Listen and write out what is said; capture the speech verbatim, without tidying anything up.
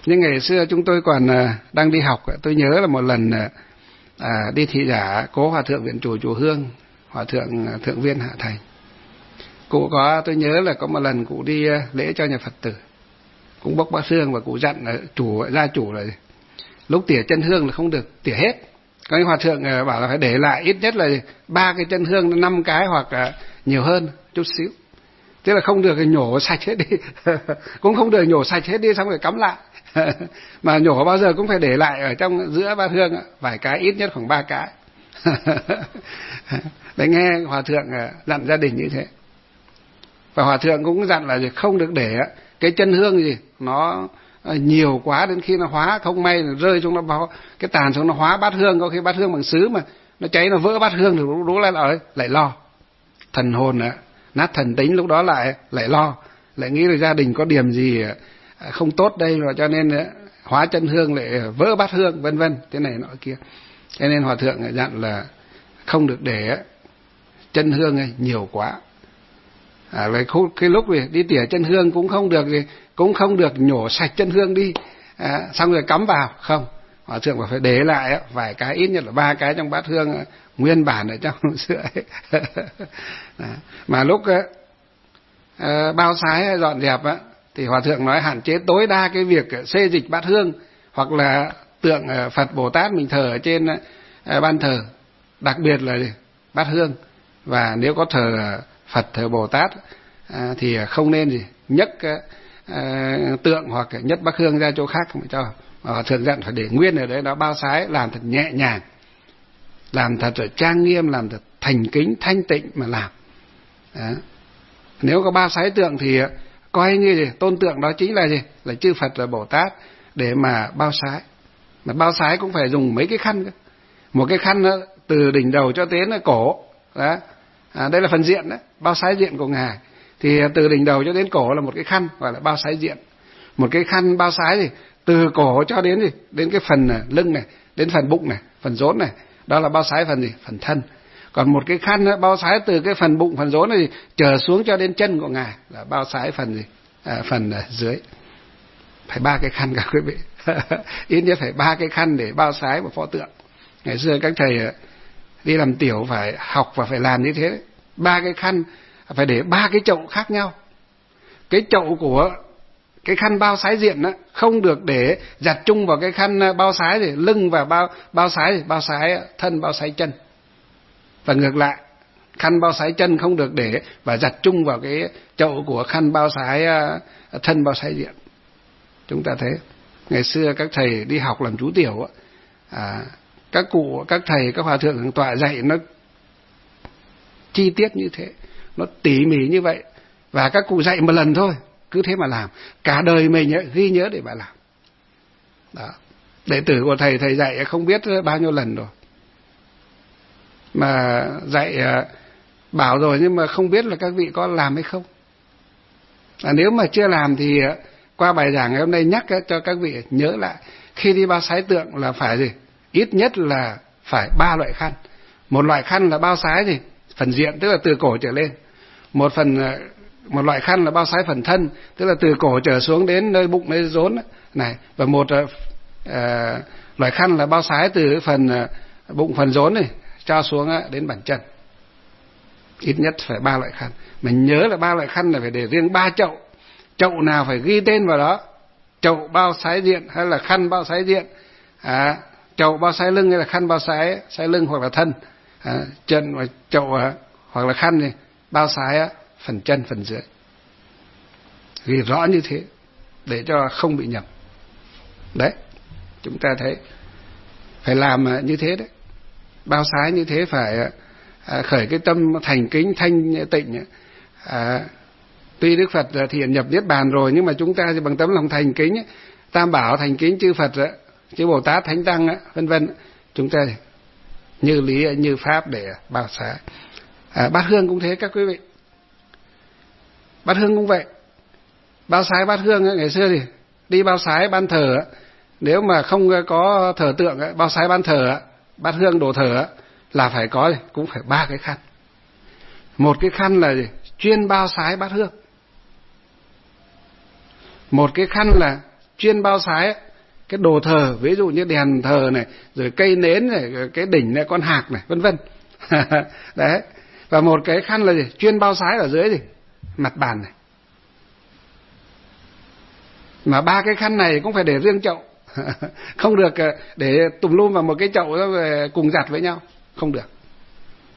Nhưng ngày xưa chúng tôi còn đang đi học, tôi nhớ là một lần à, đi thị giả cố hòa thượng viện chủ chùa Hương, hòa thượng thượng viên Hạ Thành. Cụ có, tôi nhớ là có một lần cụ đi lễ cho nhà Phật tử, cũng bốc bát hương, và cụ dặn chủ gia chủ là lúc tỉa chân hương là không được tỉa hết. Có những hòa thượng bảo là phải để lại ít nhất là ba cái chân hương, năm cái hoặc nhiều hơn chút xíu. Tức là không được nhổ sạch hết đi, cũng không được nhổ sạch hết đi xong rồi cắm lại. Mà nhổ bao giờ cũng phải để lại ở trong giữa bát hương vài cái, ít nhất khoảng ba cái. Để nghe hòa thượng dặn gia đình như thế. Và hòa thượng cũng dặn là không được để cái chân hương gì nó nhiều quá, đến khi nó hóa không may rơi xuống, nó vào cái tàn xuống, nó hóa bát hương, có khi bát hương bằng sứ mà nó cháy, nó vỡ bát hương thì lúc đó lại lại lo thần hồn nữa, nát thần tính, lúc đó lại lại lo, lại nghĩ là gia đình có điểm gì không tốt đây, rồi cho nên hóa chân hương lại vỡ bát hương, vân vân, thế này nọ kia. Cho nên hòa thượng dặn là không được để chân hương nhiều quá. À, cái lúc thì đi tỉa chân hương cũng không được gì, cũng không được nhổ sạch chân hương đi, à, xong rồi cắm vào, không. Hòa thượng phải để lại vài cái, ít nhất là ba cái trong bát hương nguyên bản ở trong sữa ấy. Mà lúc à, bao sái dọn dẹp á, thì hòa thượng nói hạn chế tối đa cái việc xê dịch bát hương, hoặc là tượng Phật Bồ Tát mình thờ ở trên à, ban thờ, đặc biệt là bát hương. Và nếu có thờ Phật, thờ Bồ Tát à, thì không nên gì nhấc à, tượng hoặc nhấc bát hương ra chỗ khác, không phải cho. Hòa thượng dặn phải để nguyên ở đấy, đó bao sái làm thật nhẹ nhàng, làm thật là trang nghiêm, làm thật thành kính thanh tịnh mà làm. Đó. Nếu có bao sái tượng thì coi như gì tôn tượng đó chính là gì, là chư Phật, là Bồ Tát, để mà bao sái. Mà bao sái cũng phải dùng mấy cái khăn cơ. Một cái khăn đó, từ đỉnh đầu cho đến cổ đó. À, đây là phần diện đó, bao sái diện của ngài. Thì từ đỉnh đầu cho đến cổ là một cái khăn, gọi là bao sái diện. Một cái khăn bao sái gì từ cổ cho đến gì đến cái phần lưng này, đến phần bụng này, phần rốn này, đó là bao sái phần gì, phần thân. Còn một cái khăn đó, bao sái từ cái phần bụng, phần rốn này trở xuống cho đến chân của ngài là bao sái phần gì, à, phần uh, dưới. Phải ba cái khăn cả quý vị. Ít nhất phải ba cái khăn để bao sái một pho tượng. Ngày xưa các thầy đi làm tiểu phải học và phải làm như thế. Ba cái khăn phải để ba cái chậu khác nhau. Cái chậu của cái khăn bao sái diện đó không được để giặt chung vào cái khăn bao sái thì lưng và bao bao sái bao sái thân, bao sái chân. Và ngược lại, khăn bao sái chân không được để và giặt chung vào cái chậu của khăn bao sái thân, bao sái diện. Chúng ta thấy ngày xưa các thầy đi học làm chú tiểu à, các cụ, các thầy, các hòa thượng thượng tọa dạy nó chi tiết như thế, nó tỉ mỉ như vậy. Và các cụ dạy một lần thôi, cứ thế mà làm, cả đời mình nhớ, ghi nhớ để mà làm. Đó. Đệ tử của thầy, thầy dạy không biết bao nhiêu lần rồi. Mà dạy bảo rồi nhưng mà không biết là các vị có làm hay không. À, nếu mà chưa làm thì qua bài giảng ngày hôm nay nhắc cho các vị nhớ lại, khi đi bao sái tượng là phải gì? Ít nhất là phải ba loại khăn. Một loại khăn là bao sái gì? Phần diện, tức là từ cổ trở lên. Một phần một loại khăn là bao sái phần thân, tức là từ cổ trở xuống đến nơi bụng, nơi rốn này. Và một uh, loại khăn là bao sái từ phần uh, bụng, phần rốn này cho xuống uh, đến bàn chân. Ít nhất phải ba loại khăn. Mình nhớ là ba loại khăn là phải để riêng ba chậu. Chậu nào phải ghi tên vào đó. Chậu bao sái diện hay là khăn bao sái diện. À, chậu bao sái lưng hay là khăn bao sái sái lưng hoặc là thân. À, chân và chậu à, hoặc là khăn này bao sái á, phần chân, phần dưới. Ghi rõ như thế để cho không bị nhầm. Đấy, chúng ta thấy phải làm như thế đấy. Bao sái như thế phải à, khởi cái tâm thành kính thanh tịnh. À, tuy Đức Phật thì nhập niết bàn rồi, nhưng mà chúng ta thì bằng tấm lòng thành kính, Tam Bảo thành kính chư Phật, chư Bồ Tát, Thánh Tăng, vân vân, chúng ta như lý như pháp để bao sái. À, bát hương cũng thế các quý vị. Bát hương cũng vậy. Bao sái bát hương ngày xưa thì đi bao sái ban thờ, nếu mà không có thờ tượng, bao sái ban thờ, bát hương đồ thờ là phải có, cũng phải ba cái khăn. Một cái khăn là gì? Chuyên bao sái bát hương. Một cái khăn là chuyên bao sái cái đồ thờ, ví dụ như đèn thờ này, rồi cây nến này, cái đỉnh này, con hạc này, vân vân. Đấy. Và một cái khăn là gì? Chuyên bao sái ở dưới gì? Mặt bàn này. Mà ba cái khăn này cũng phải để riêng chậu. Không được để tùm lum vào một cái chậu rồi cùng giặt với nhau. Không được.